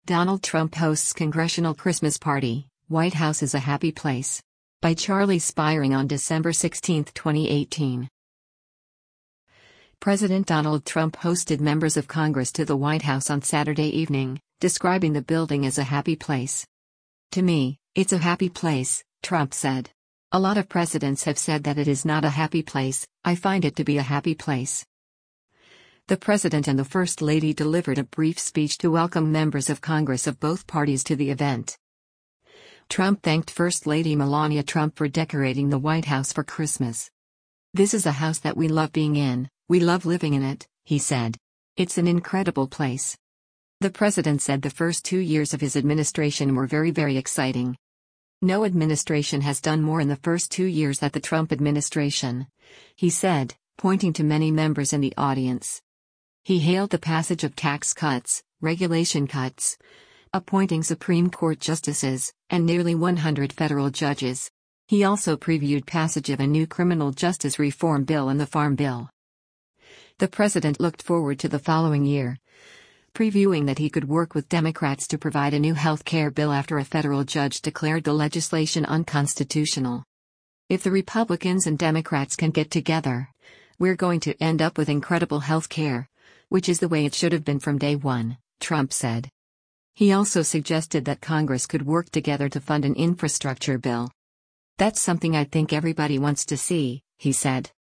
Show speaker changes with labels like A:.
A: Donald Trump hosts Congressional Christmas Party, White House is a Happy Place. By Charlie Spiring on December 16, 2018. President Donald Trump hosted members of Congress to the White House on Saturday evening, describing the building as a happy place. "To me, it's a happy place," Trump said. "A lot of presidents have said that it is not a happy place. I find it to be a happy place." The President and the First Lady delivered a brief speech to welcome members of Congress of both parties to the event. Trump thanked First Lady Melania Trump for decorating the White House for Christmas. "This is a house that we love being in, we love living in it," he said. "It's an incredible place." The President said the first 2 years of his administration were very exciting. "No administration has done more in the first 2 years than the Trump administration," he said, pointing to many members in the audience. He hailed the passage of tax cuts, regulation cuts, appointing Supreme Court justices, and nearly 100 federal judges. He also previewed passage of a new criminal justice reform bill and the Farm Bill. The President looked forward to the following year, previewing that he could work with Democrats to provide a new health care bill after a federal judge declared the legislation unconstitutional. "If the Republicans and Democrats can get together, we're going to end up with incredible health care, which is the way it should have been from day one," Trump said. He also suggested that Congress could work together to fund an infrastructure bill. "That's something I think everybody wants to see," he said.